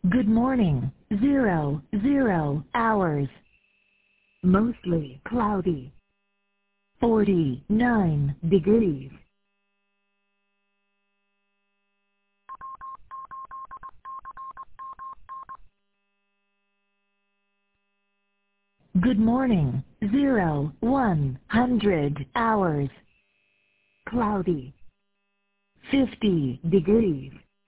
Good morning. 00 hours. Mostly cloudy. 49 degrees. Good morning. 100 hours. Cloudy. 50 degrees.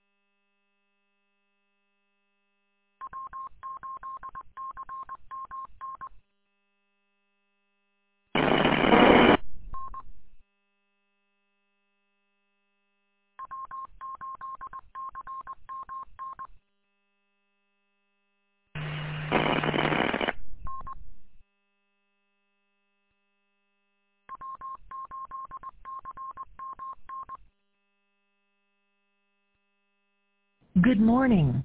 Good morning.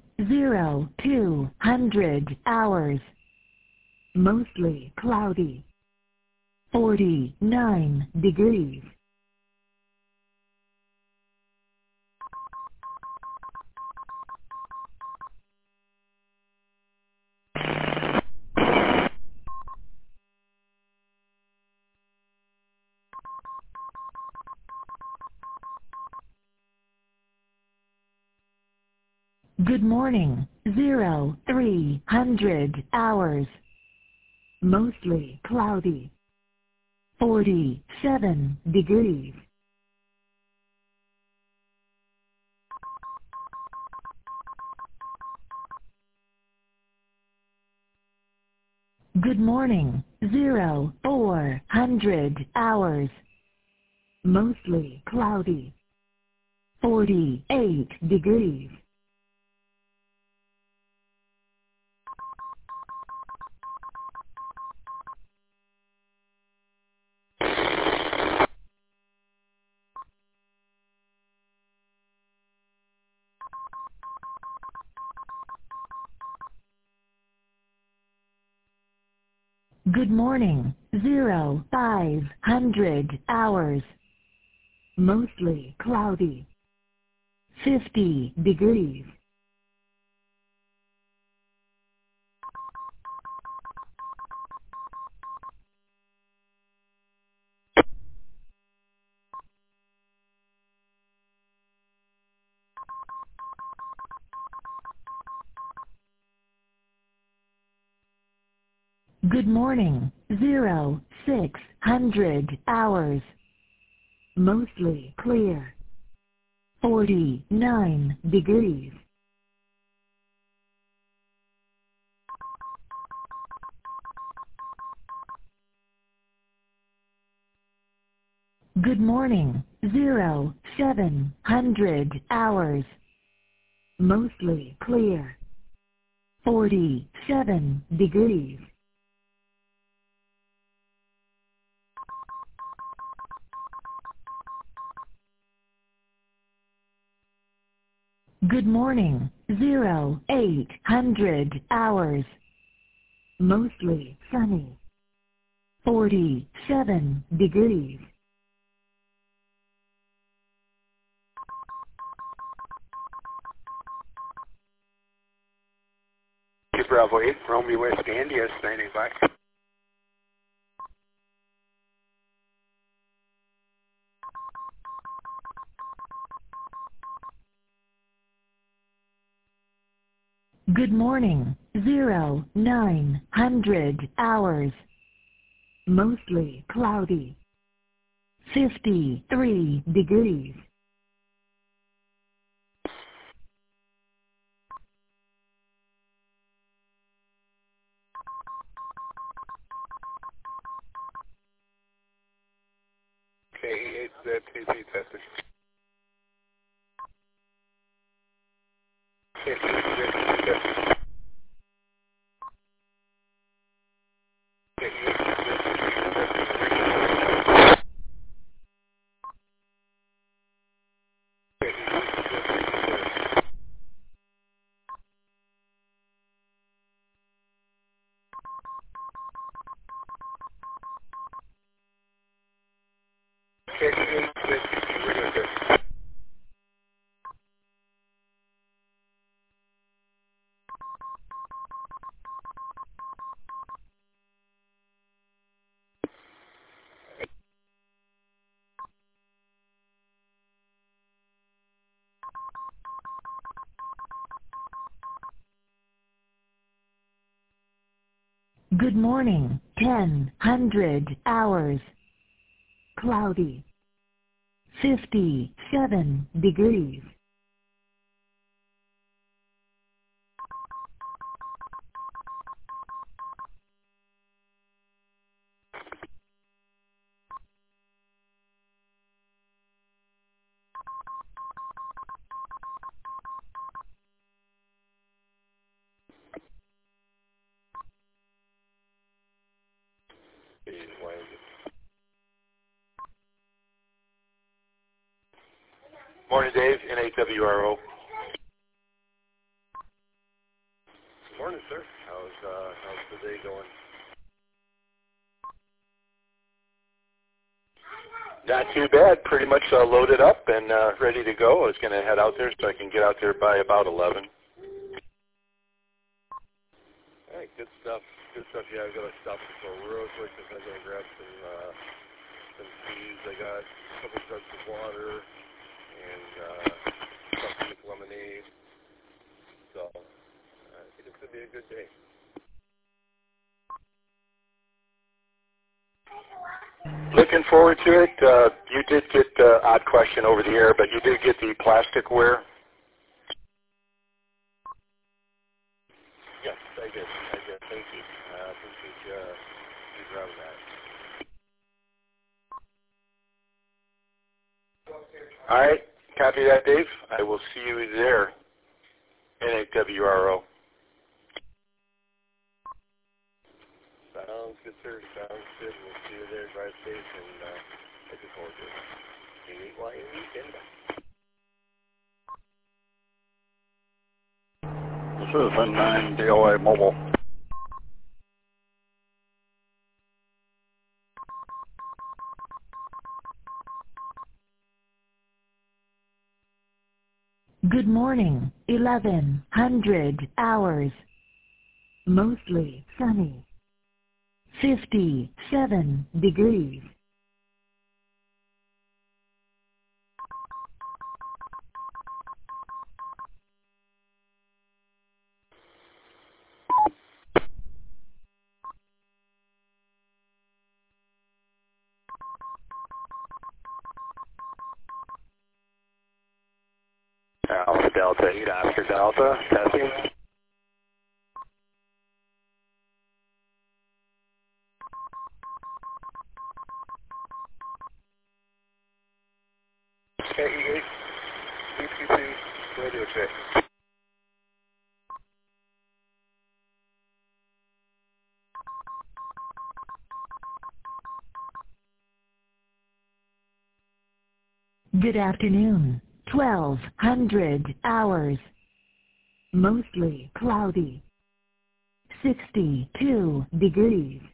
200 hours. Mostly cloudy. 49 degrees. Good morning. 300 hours. Mostly cloudy. 47 degrees. Good morning. 400 hours. Mostly cloudy. 48 degrees. Good morning. 500 hours. Mostly cloudy. 50 degrees. Good morning. 600 hours. Mostly clear. 49 degrees. Good morning. 700 hours. Mostly clear. 47 degrees. Good morning. 800 hours. Mostly sunny. 47 degrees. Bravo 8, Romeo West India, standing by. Good morning. 900 hours. Mostly cloudy. 53 degrees. Okay, it's TP testing. Good morning, 10:00 hours. Cloudy. 57 degrees. Morning, Dave, NAWRO. Good morning, sir. How's the day going? Not too bad. Pretty much loaded up and ready to go. I was going to head out there so I can get out there by about 11. All right, good stuff. Good stuff. Yeah, I've got to stop before real quick because I'm going to grab some teas. I got a couple jugs of water and something with lemonade. So I think it's going to be a good day. Looking forward to it. You did get the odd question over the air, but you did get the plasticware. Yes, I did. Thank you. I appreciate you grabbing that. All right. Copy that, Dave. I will see you there. NAWRO. Sounds good, sir. Sounds good. We'll see you there. Drive safe and looking forward to it. KYN weekend. This is N9 DOA Mobile. Good morning, 11:00 hours. Mostly sunny. 57 degrees. Alpha Delta 8 Oscar Delta. Testing. KE8, 322, radio check. Good afternoon, 12:00 hours. Mostly cloudy. 62 degrees.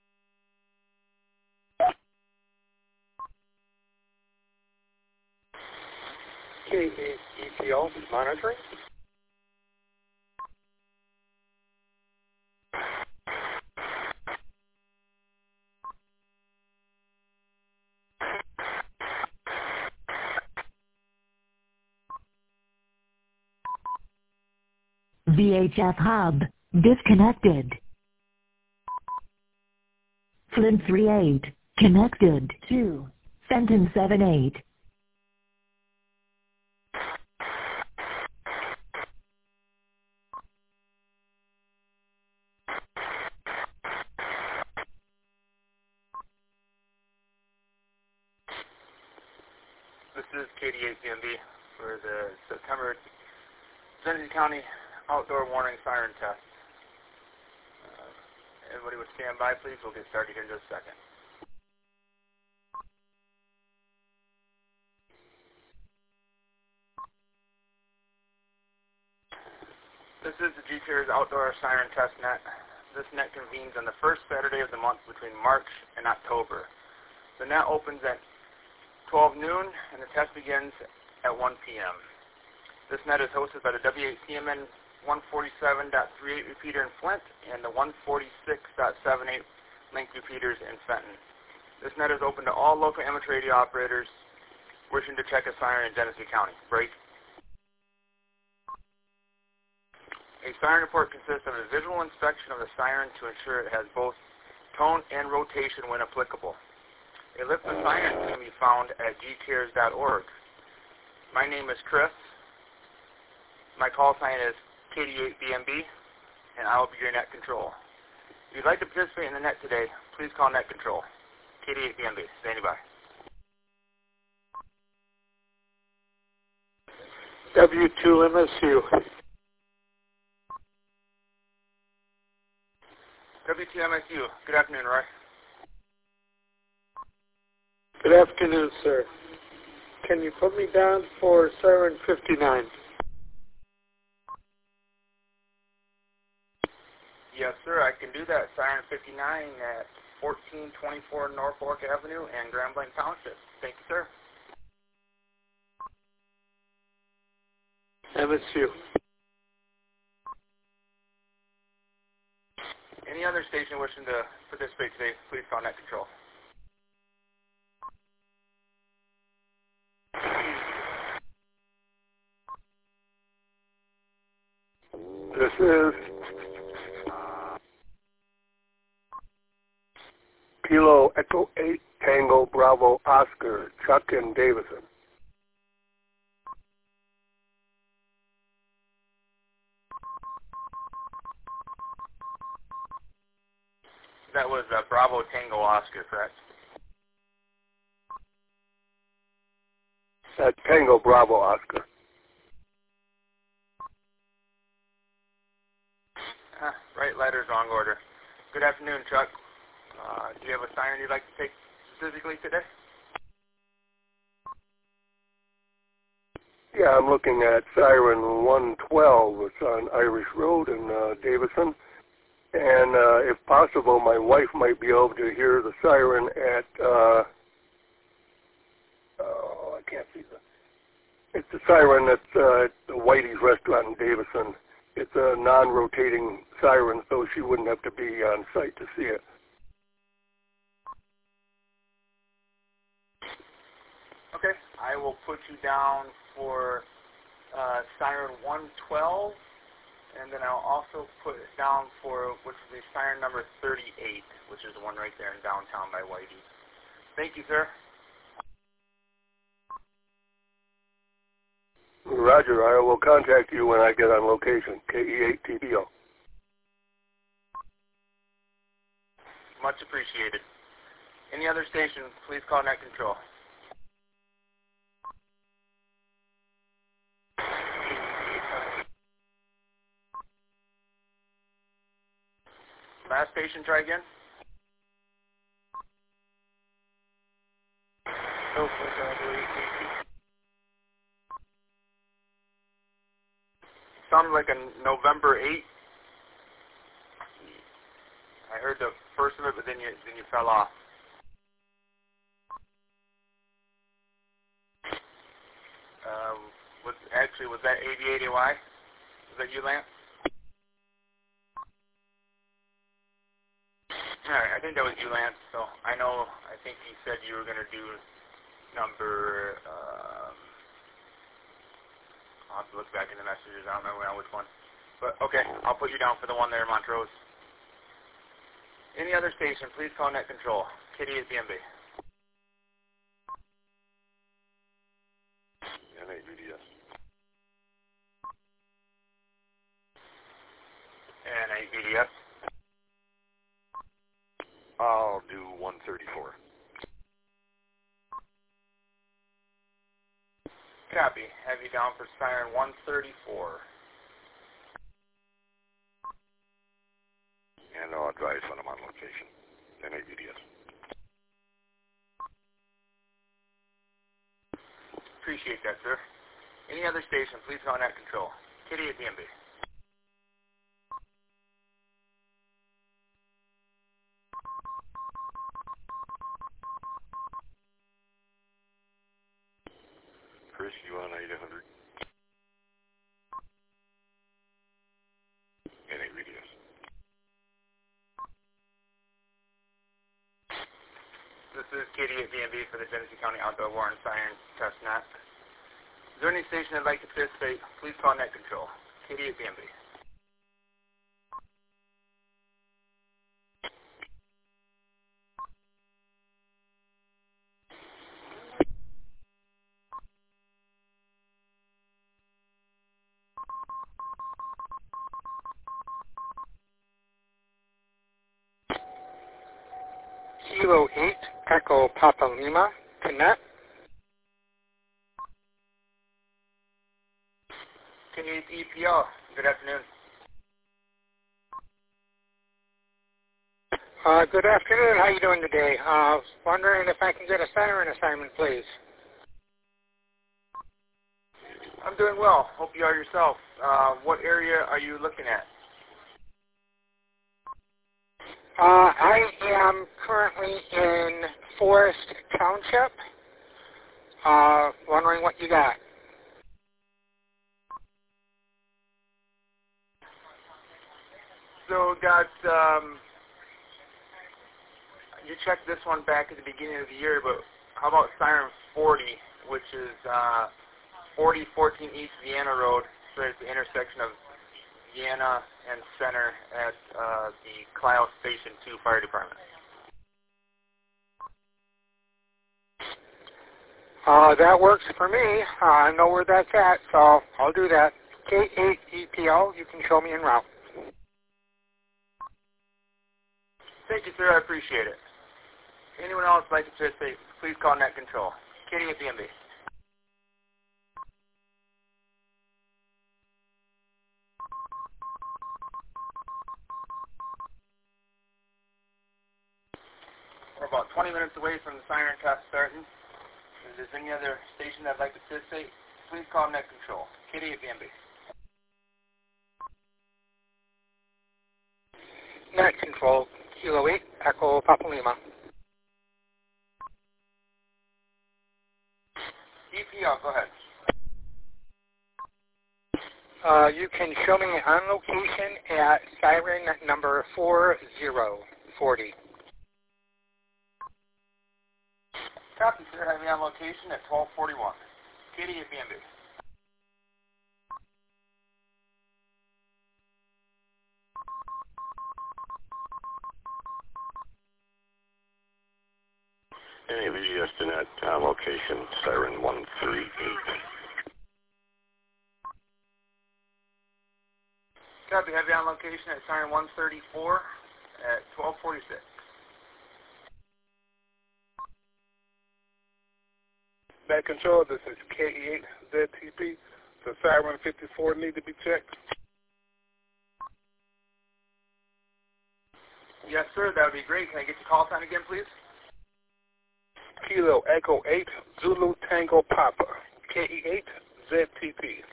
KE ETL monitoring. VHF hub disconnected. Flint 38 connected to Fenton 78. This is KD8 PMB for the September Genesee County Outdoor Warning Siren Test. Everybody would stand by, please. We'll get started here in just a second. This is the GTERS Outdoor Siren Test Net. This net convenes on the first Saturday of the month between March and October. The net opens at 12 noon, and the test begins at 1 p.m. This net is hosted by the W8CMN 147.38 repeater in Flint and the 146.78 link repeaters in Fenton. This net is open to all local amateur radio operators wishing to check a siren in Genesee County. Break. A siren report consists of a visual inspection of the siren to ensure it has both tone and rotation when applicable. A list of sirens can be found at gcares.org. My name is Chris. My call sign is KD8BMB, and I will be your net control. If you'd like to participate in the net today, please call net control. KD8BMB, standing by. W2MSU. W2MSU, good afternoon, Roy. Good afternoon, sir. Can you put me down for Siren 59? Yes, sir, I can do that. Siren 59 at 1424 Norfolk Avenue and Grand Blanc Township. Thank you, sir. MSU. Any other station wishing to participate today, please call net control. This is Kilo Echo 8 Tango Bravo Oscar, Chuck and Davison. That was Bravo Tango Oscar, correct? Tango Bravo Oscar. Right letters, wrong order. Good afternoon, Chuck. Do you have a siren you'd like to take specifically today? Yeah, I'm looking at Siren 112. It's on Irish Road in Davison. And if possible, my wife might be able to hear the siren at, I can't see it's the siren that's at the Whitey's Restaurant in Davison. It's a non-rotating siren, so she wouldn't have to be on site to see it. Okay, I will put you down for Siren 112, and then I'll also put it down for, which is the siren number 38, which is the one right there in downtown by Whitey's. Thank you, sir. Roger, I will contact you when I get on location. KE8TBO. Much appreciated. Any other station, please call net control. Last station, try again. Sounded like a November 8. I heard the first of it, but then you fell off. Was that AV80Y? Was that you, Lance? All right, I think that was you, Lance. So I think you said you were going to do number. I'll have to look back in the messages. I don't remember now which one. But okay, I'll put you down for the one there in Montrose. Any other station, please call net control. Kitty is DMB. NAVDS. NAVDS. I'll do 134. Copy. Have you down for siren 134. And I'll advise when I'm on location. NAVDS. Appreciate that, sir. Any other station, please call net control. Kitty at DMB. Chris, you on 800? NAVDS. This is Kitty at DMB for the Genesee County Outdoor Warrant Siren Test Net. Is there any station that'd like to participate? Please call net control. Kitty at DMB. Kilo 8, Echo Papa Lima, connect. Canadian EPL, good afternoon. Good afternoon. How you doing today? I was wondering if I can get a siren assignment, please. I'm doing well. Hope you are yourself. What area are you looking at? I am currently in Forest Township. Wondering what you got. So got, you checked this one back at the beginning of the year, but how about Siren 40, which is 4014 East Vienna Road, so it's the intersection of Vienna and Center at the Clio Station 2 Fire Department. That works for me. I know where that's at, so I'll do that. K8 EPL, you can show me en route. Thank you, sir. I appreciate it. Anyone else like to participate, please call Net Control. Katie at DMB. We're about 20 minutes away from the siren test starting. If there's any other station that'd like to participate, please call Net Control. Katie at DMB. Net Control, Kilo 8, Echo Papa Lima. EPL, go ahead. You can show me on location at siren number 4040. Copy, sir. Have me on location at 1241. Katie at DMB. NAV Justin at location, Siren 138. Copy. Have you on location at Siren 134 at 1246. Net Control, this is KE8ZTP. The Siren 54 need to be checked. Yes, sir. That would be great. Can I get your call sign again, please? Kilo Echo 8 Zulu Tango Papa. KE8ZTP.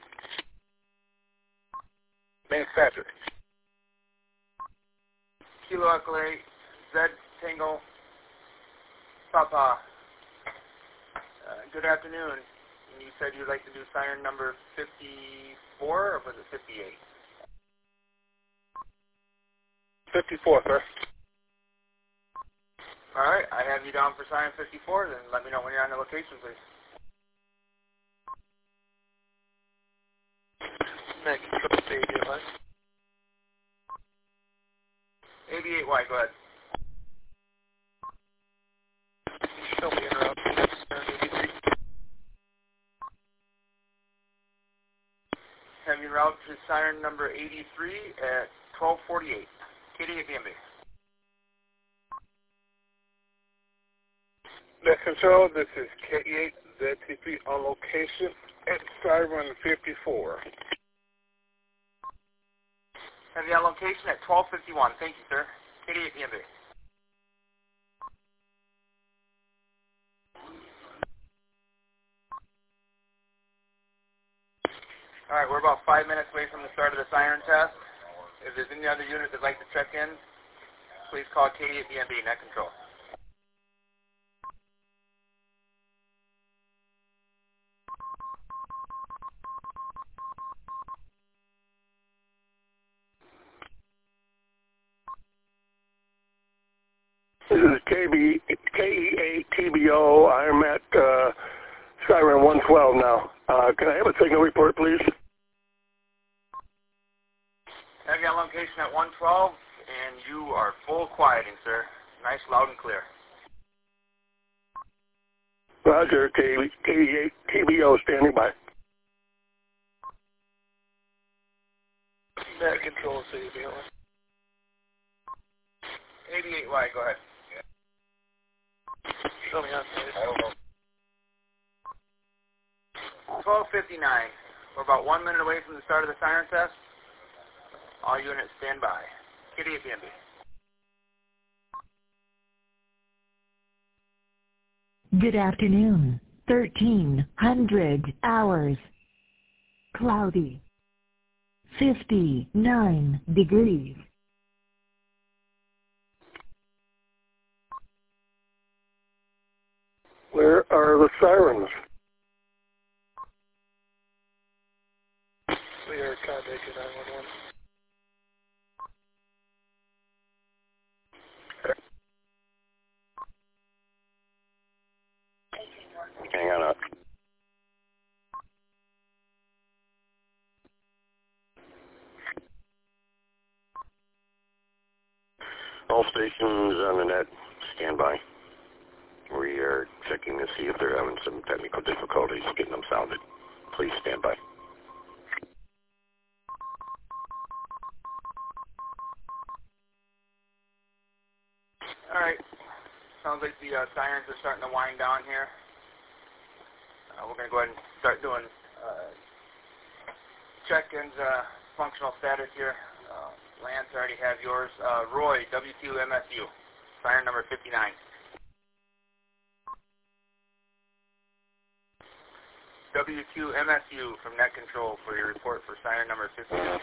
Manufacturer. Kilo Echo 8 Z Tango Papa. Good afternoon. You said you'd like to do siren number 54, or was it 58? 54, sir. All right. I have you down for siren 54. Then let me know when you're on the location, please. Next, AV8Y. AV8Y, go ahead. Show me en route. Have you route to siren number 83 at 1248. Katie at DMB. Net Control, this is KE8ZTP on location at Siren 54. Have you on location at 1251. Thank you, sir. Katie at DMB. All right, we're about 5 minutes away from the start of the siren test. If there's any other unit that'd like to check in, please call Katie at DMB, Net Control. This is KE8TBO. I'm at Siren 112 now. Can I have a signal report, please? Have you on location at 112, and you are full quieting, sir. Nice, loud, and clear. Roger, KE8TBO standing by. Net Control, AV8Y. AV8Y, go ahead. coming on? I don't know. 12:59. We're about 1 minute away from the start of the siren test. All units stand by. Kitty at PMB. Good afternoon. 1300 hours. Cloudy. 59 degrees. Where are the sirens? We are contacting 911. Hang on up. All stations on the net, stand by. We are checking to see if they're having some technical difficulties getting them sounded. Please stand by. All right. Sounds like the sirens are starting to wind down here. We're going to go ahead and start doing check-ins, functional status here. Lance, I already have yours. Roy, W2MSU, siren number 59. W2MSU from Net Control for your report for siren number 59.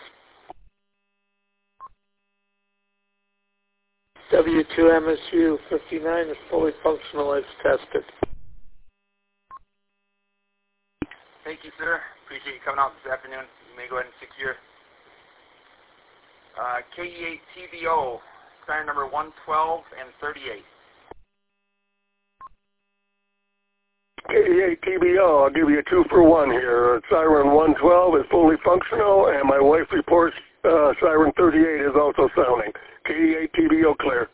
W2MSU 59 is fully functional as tested. Thank you, sir. Appreciate you coming out this afternoon. You may go ahead and secure. KE8TBO, siren number 112 and 38. KE8TBO, I'll give you a 2-for-1 here. Siren 112 is fully functional, and my wife reports siren 38 is also sounding. KE8TBO clear.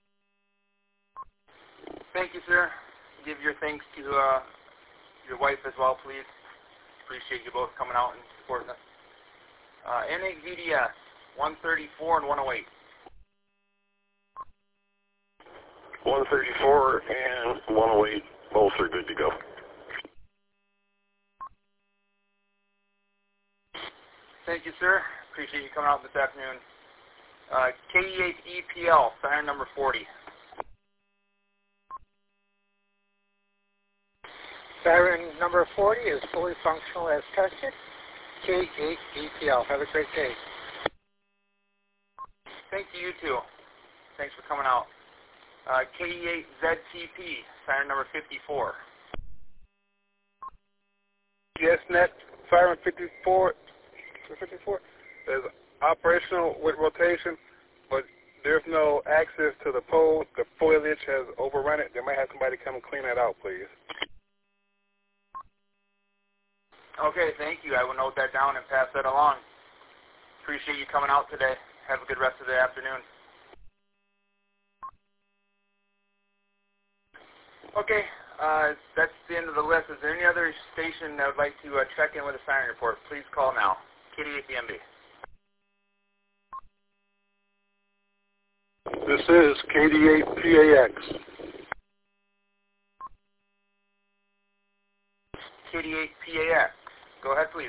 Thank you, sir. Give your thanks to your wife as well, please. Appreciate you both coming out and supporting us. NAVDS 134 and 108. 134 and 108, both are good to go. Thank you, sir. Appreciate you coming out this afternoon. KE8EPL, siren number 40. Siren number 40 is fully functional as tested. K8EPL. Have a great day. Thank you, you too. Thanks for coming out. KE8ZTP, siren number 54. YesNet, siren 54. Is operational with rotation, but there's no access to the pole. The foliage has overrun it. They might have somebody come and clean that out, please. Okay, thank you. I will note that down and pass that along. Appreciate you coming out today. Have a good rest of the afternoon. Okay, that's the end of the list. Is there any other station that would like to check in with a siren report? Please call now. Kitty at PMB. This is KD8PAX. KD8PAX. Go ahead, please.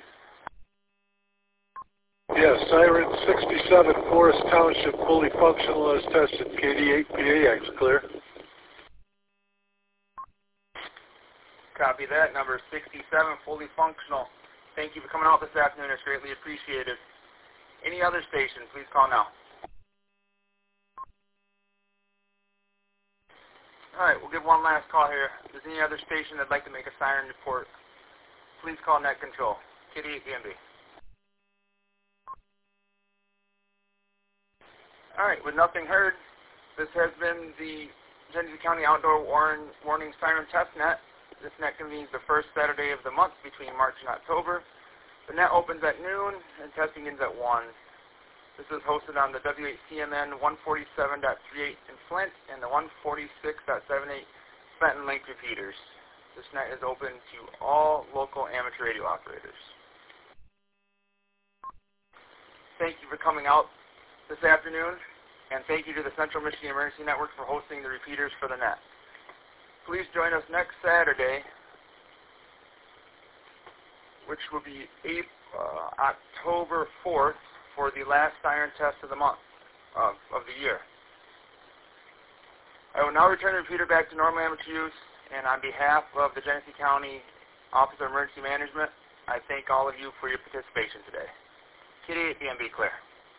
Yes, Siren 67, Forest Township, fully functional as tested. KD8PAX, clear. Copy that. Number 67, fully functional. Thank you for coming out this afternoon. It's greatly appreciated. Any other station, please call now. All right, we'll give one last call here. If there's any other station that'd like to make a siren report, please call Net Control. Kitty at PMB. All right, with nothing heard, this has been the Genesee County Outdoor Warning Siren Test Net. This net convenes the first Saturday of the month between March and October. The net opens at noon and testing ends at 1. This is hosted on the W8CMN 147.38 in Flint and the 146.78 Fenton Link repeaters. This net is open to all local amateur radio operators. Thank you for coming out this afternoon, and thank you to the Central Michigan Emergency Network for hosting the repeaters for the net. Please join us next Saturday, which will be October 4th, for the last siren test of the month, of the year. I will now return the repeater back to normal amateur use, and on behalf of the Genesee County Office of Emergency Management, I thank all of you for your participation today. Kitty at DMB clear.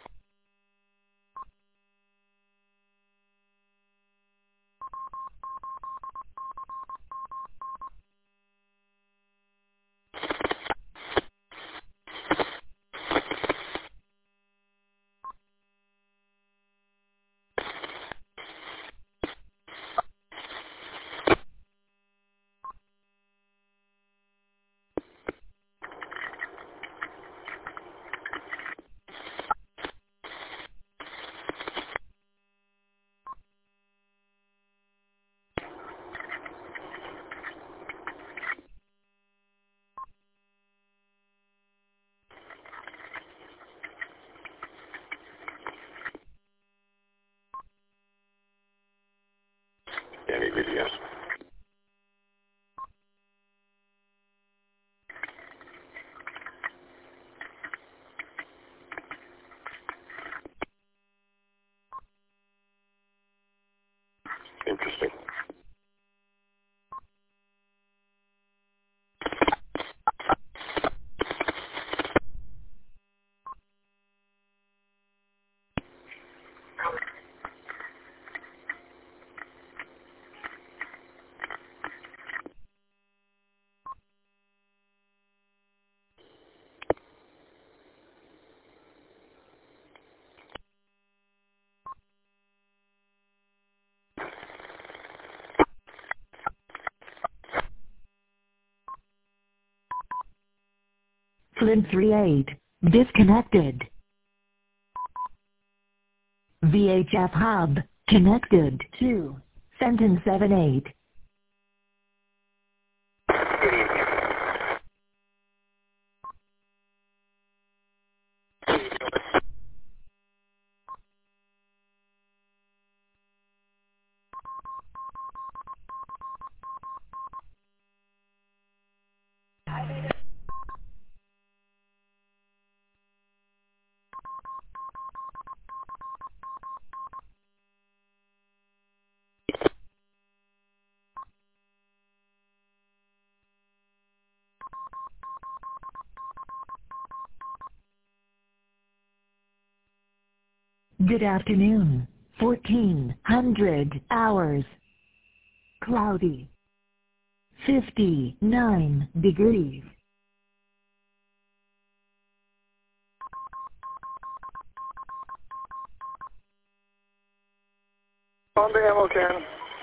Any videos? Interesting. Flint 38, disconnected. VHF hub, connected to Fenton 78. Good afternoon. 1400 hours. Cloudy. 59 degrees. On the ammo can.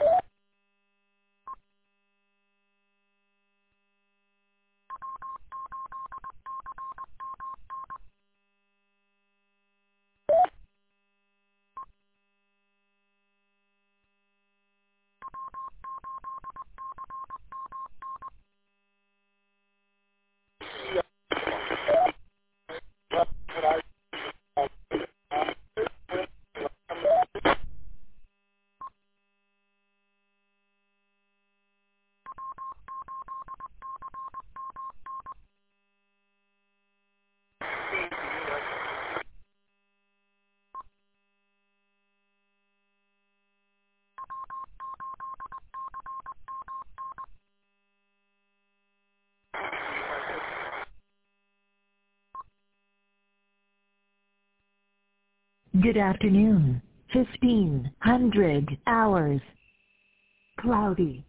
Good afternoon. 1500 hours. Cloudy.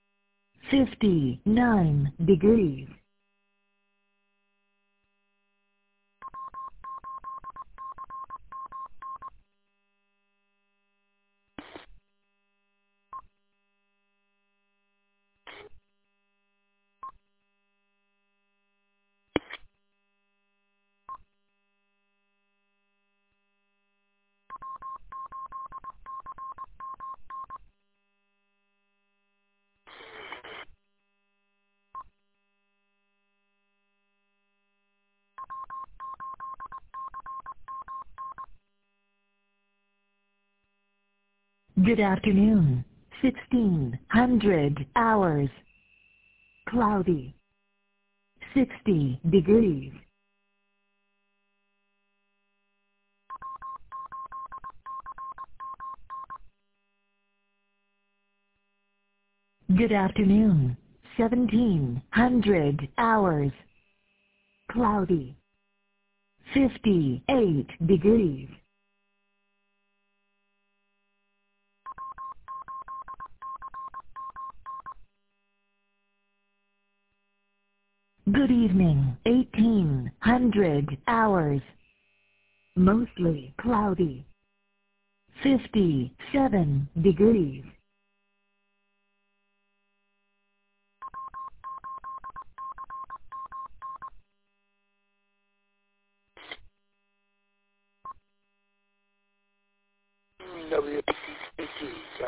59 degrees. Good afternoon. 1600 hours. Cloudy. 60 degrees. Good afternoon. 1700 hours. Cloudy. 58 degrees. Good evening. 1800 hours. Mostly cloudy. 57 degrees. WPC, yes.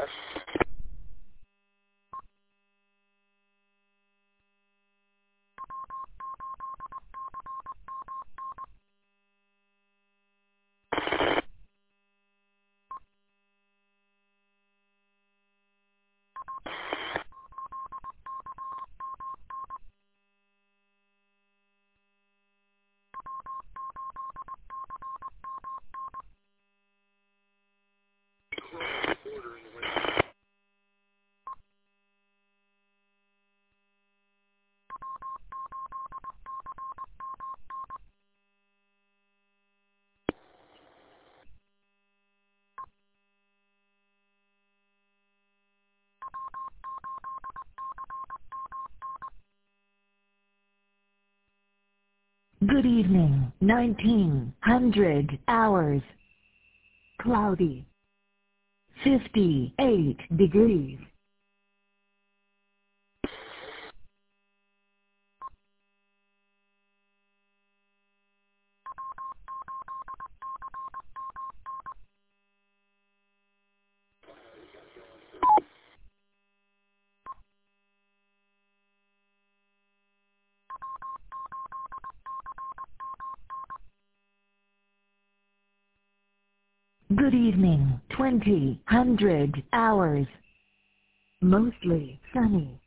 Good evening. 1900 hours. Cloudy. 58 degrees. Good evening. 2000 hours. Mostly sunny.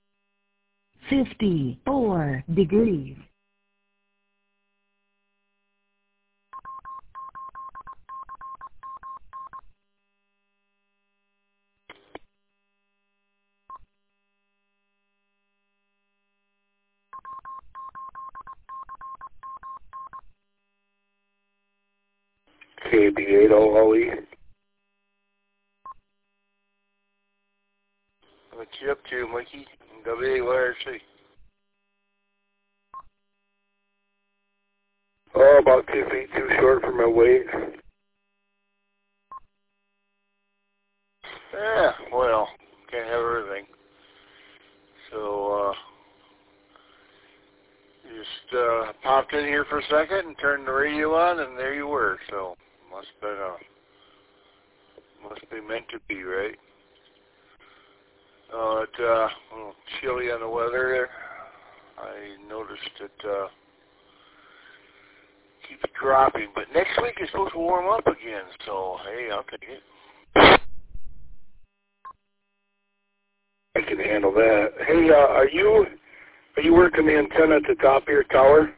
54 degrees. KB8OLE. What you up to, Mikey? WAYRC. Oh, about 2 feet too short for my weight. Yeah, well, can't have everything. So, just popped in here for a second and turned the radio on, and there you were. So, must be meant to be, right? It's a little chilly on the weather there. I noticed it keeps dropping, but next week it's supposed to warm up again. So, hey, I'll take it. I can handle that. Hey, are you working the antenna at the top of your tower?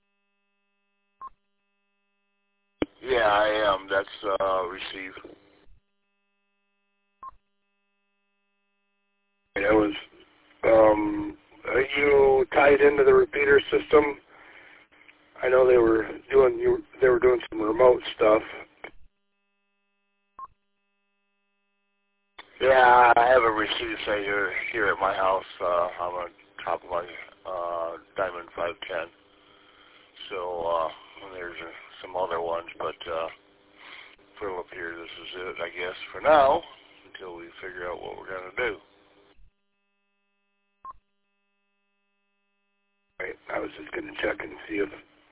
Yeah, I am. That's receive. It was. Are you tied into the repeater system? I know they were doing some remote stuff. Yeah, I have a receive site here at my house. I'm on top of my Diamond 510. So there's some other ones, but for up here, this is it, I guess, for now, until we figure out what we're going to do. Right. I was just going to check and see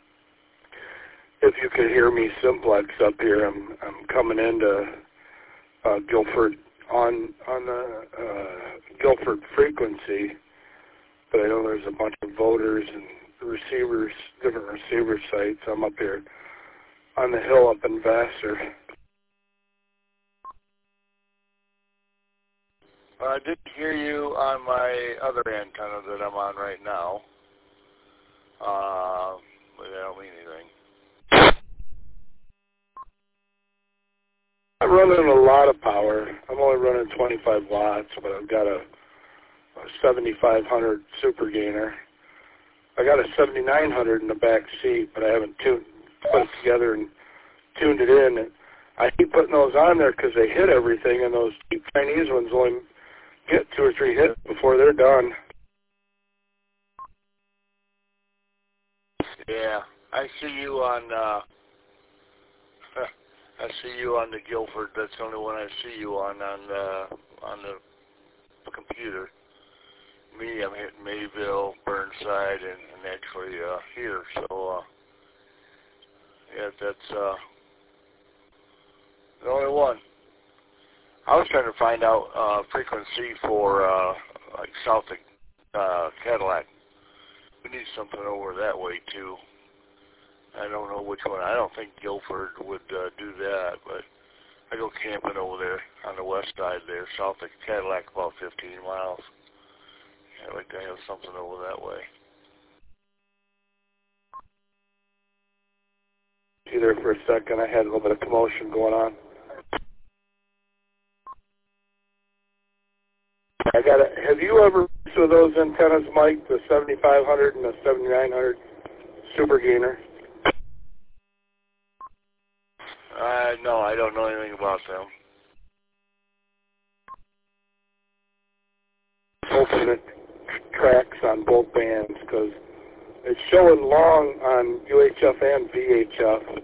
if you could hear me simplex up here. I'm coming into Guilford on the Guilford frequency, but I know there's a bunch of voters and receivers, different receiver sites. I'm up here on the hill up in Vassar. I did hear you on my other antenna that I'm on right now. But that don't mean anything. I'm running a lot of power. I'm only running 25 watts, but I've got a 7500 super gainer. I got a 7900 in the back seat, but I haven't put it together and tuned it in. And I keep putting those on there because they hit everything, and those cheap Chinese ones only get 2 or 3 hits before they're done. Yeah, I see you on. I see you on the Guilford. That's the only one I see you on the computer. Me, I'm hitting Mayville, Burnside, and actually here. So yeah, that's the only one. I was trying to find out frequency for like south of Cadillac. We need something over that way too. I don't know which one. I don't think Guilford would do that, but I go camping over there on the west side there, south of Cadillac, about 15 miles. I'd like to have something over that way. See there for a second. I had a little bit of commotion going on. Have you ever used one of those antennas, Mike, the 7500 and the 7900 super gainer? No, I don't know anything about them. Alternate tracks on both bands because it's showing long on UHF and VHF.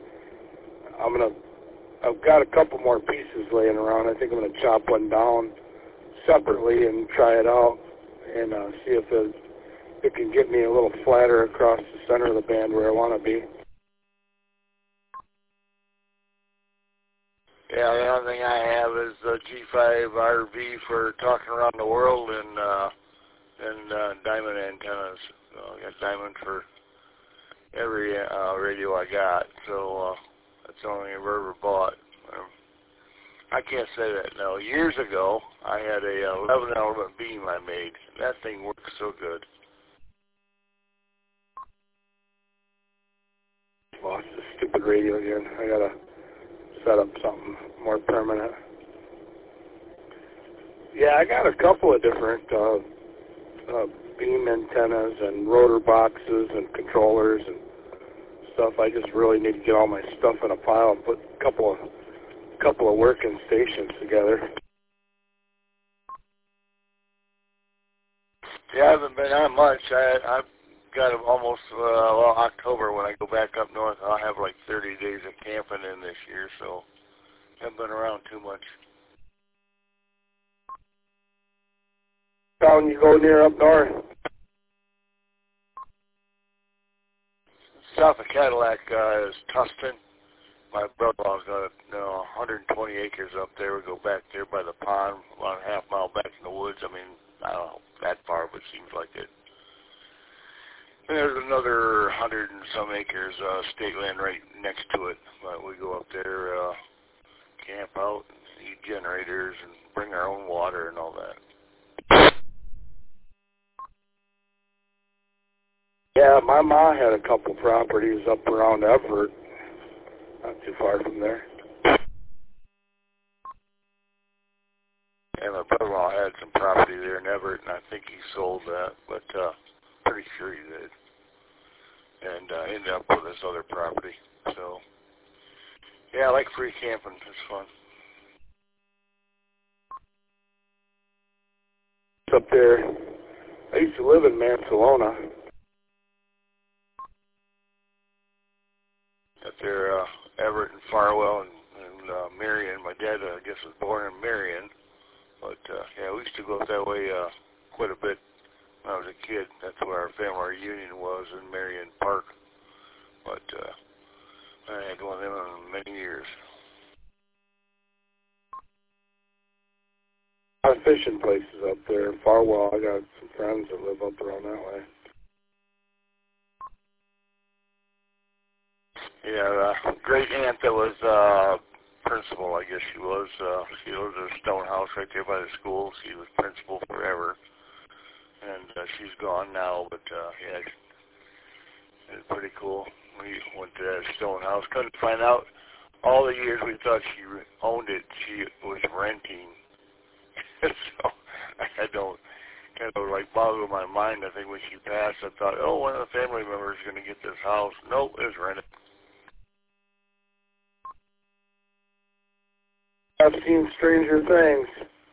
I've got a couple more pieces laying around. I think I'm going to chop one down separately and try it out and see if it can get me a little flatter across the center of the band where I want to be. Yeah, the only thing I have is the G5 RV for talking around the world and diamond antennas. I got diamond for every radio I got, so that's the only thing I've ever bought. I can't say that now. Years ago, I had a 11-element beam I made. That thing works so good. Lost the stupid radio again. I gotta set up something more permanent. Yeah, I got a couple of different beam antennas and rotor boxes and controllers and stuff. I just really need to get all my stuff in a pile and put a couple of working stations together. Yeah, I haven't been on much. I've got almost, October when I go back up north, I'll have like 30 days of camping in this year, so I haven't been around too much. Town you go near up north? South of Cadillac is Tustin. My brother-in-law's got 120 acres up there. We go back there by the pond, about a half mile back in the woods. I mean, I don't know that far, but it seems like it. And there's another 100 and some acres state land right next to it. But we go up there, camp out, and eat generators, and bring our own water and all that. Yeah, my ma had a couple properties up around Everett, not too far from there. And my brother-in-law had some property there in Everett, and I think he sold that, but pretty sure he did. And ended up with this other property. So, yeah, I like free camping. It's fun. Up there, I used to live in Mansalona. Up there, Everett and Farwell and Marion. My dad, I guess, was born in Marion. But, yeah, we used to go up that way quite a bit when I was a kid. That's where our family reunion was, in Marion Park. But I had one of them in many years. A lot of fishing places up there. Farwell, I got some friends that live up around that way. Yeah, great aunt that was principal principal, I guess she was. She lived at a stone house right there by the school. She was principal forever. And she's gone now, but yeah, it was pretty cool. We went to that stone house. Couldn't find out. All the years we thought she owned it, she was renting. So I don't kind of like boggle my mind. I think when she passed, I thought, oh, one of the family members is going to get this house. Nope, it was rented. I've seen stranger things.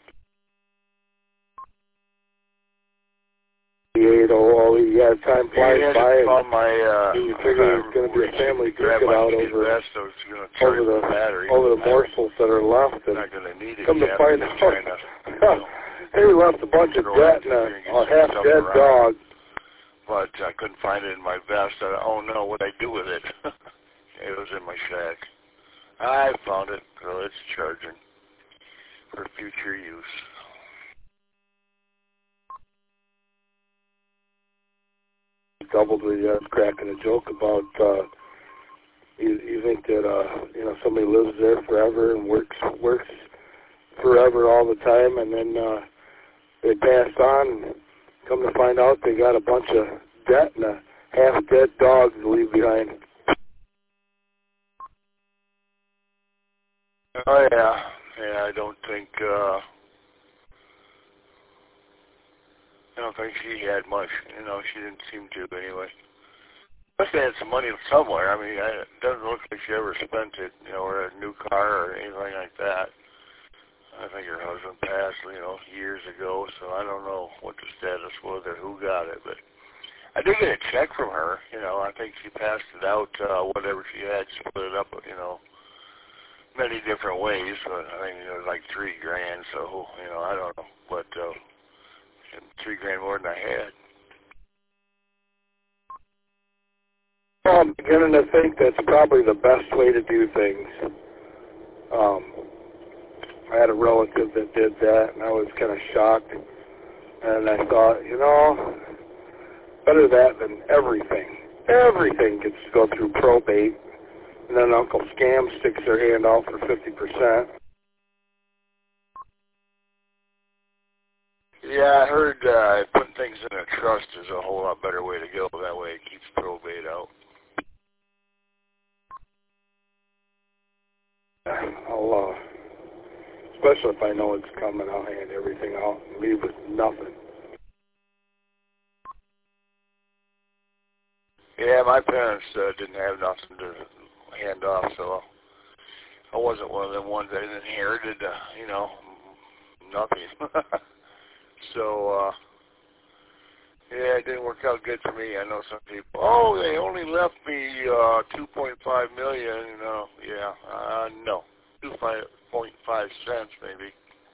Yeah, time flies by, and you figure there's going to be a family cricket out over the morsels that are left, and come to find out, they left a bunch of debt and a half-dead dog. But I couldn't find it in my vest. Oh no, what'd I do with it? It was in my shack. I found it, so it's charging for future use. Doubletree cracking a joke about you think that somebody lives there forever and works forever all the time, and then they pass on and come to find out they got a bunch of debt and a half-dead dog to leave behind. Oh yeah, I don't think she had much. She didn't seem to anyway. Must have had some money somewhere. I mean, it doesn't look like she ever spent it, or a new car or anything like that. I think her husband passed, years ago, so I don't know what the status was or who got it, but I did get a check from her. I think she passed it out, whatever she had, split it up, many different ways, but I think it was like $3,000, so, I don't know, but $3,000 more than I had. Well, I'm beginning to think that's probably the best way to do things. I had a relative that did that, and I was kind of shocked. And I thought, better that than everything. Everything gets to go through probate, and then Uncle Scam sticks their hand out for 50%. Yeah, I heard putting things in a trust is a whole lot better way to go. That way it keeps probate out. I'll, especially if I know it's coming, I'll hand everything out and leave with nothing. Yeah, my parents didn't have nothing to hand off, so I wasn't one of them ones that inherited, nothing. So, yeah, it didn't work out good for me. I know some people, they only left me $2.5 million, no, 2.5 cents maybe.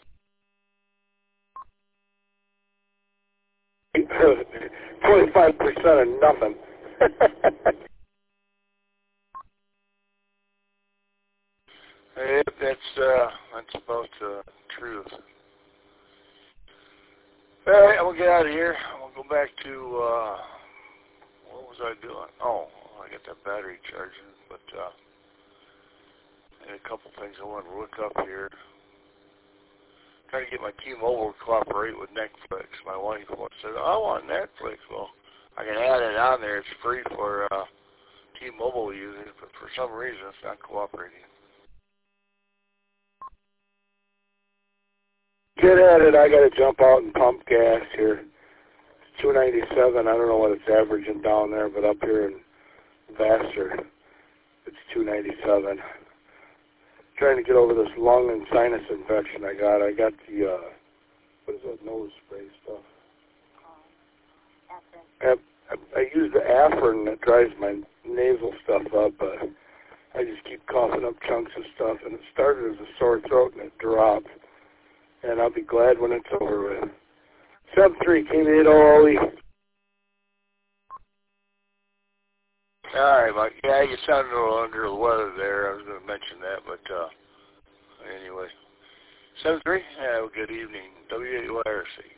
25% of nothing. Yep, that's about the truth. All right, I'm going to get out of here. I'm going to go back to, what was I doing? Oh, I got that battery charging, but I had a couple things I wanted to look up here. Trying to get my T-Mobile to cooperate with Netflix. My wife said, I want Netflix. Well, I can add it on there. It's free for T-Mobile users, but for some reason it's not cooperating. Get at it. I got to jump out and pump gas here. It's 297. I don't know what it's averaging down there, but up here in Vassar, it's 297. Trying to get over this lung and sinus infection I got. I got the, what is that nose spray stuff? I use the Afrin that dries my nasal stuff up, but I just keep coughing up chunks of stuff, and it started as a sore throat, and it dropped. And I'll be glad when it's over with. 7-3, K-8 Ollie. All right, Mike. Yeah, you sounded a little under the weather there. I was going to mention that, but anyway. 7-3, have a good evening. WAYRC.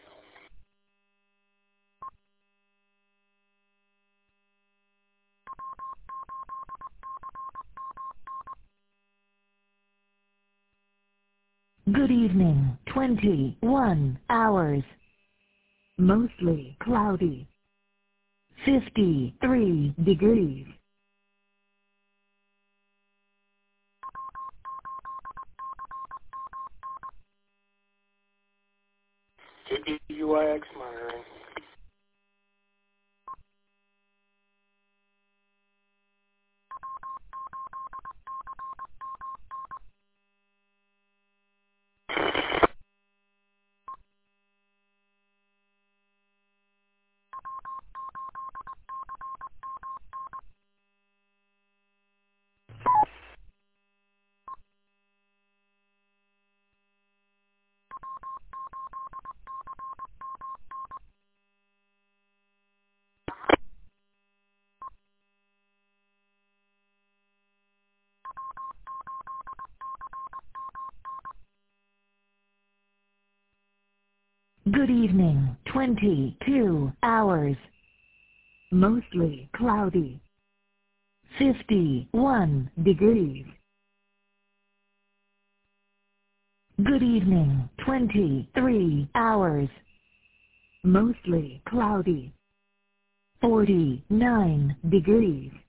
Good evening, 21 hours. Mostly cloudy. 53 degrees. KPUIX monitoring. Good evening, 22 hours. Mostly cloudy. 51 degrees. Good evening, 23 hours. Mostly cloudy. 49 degrees.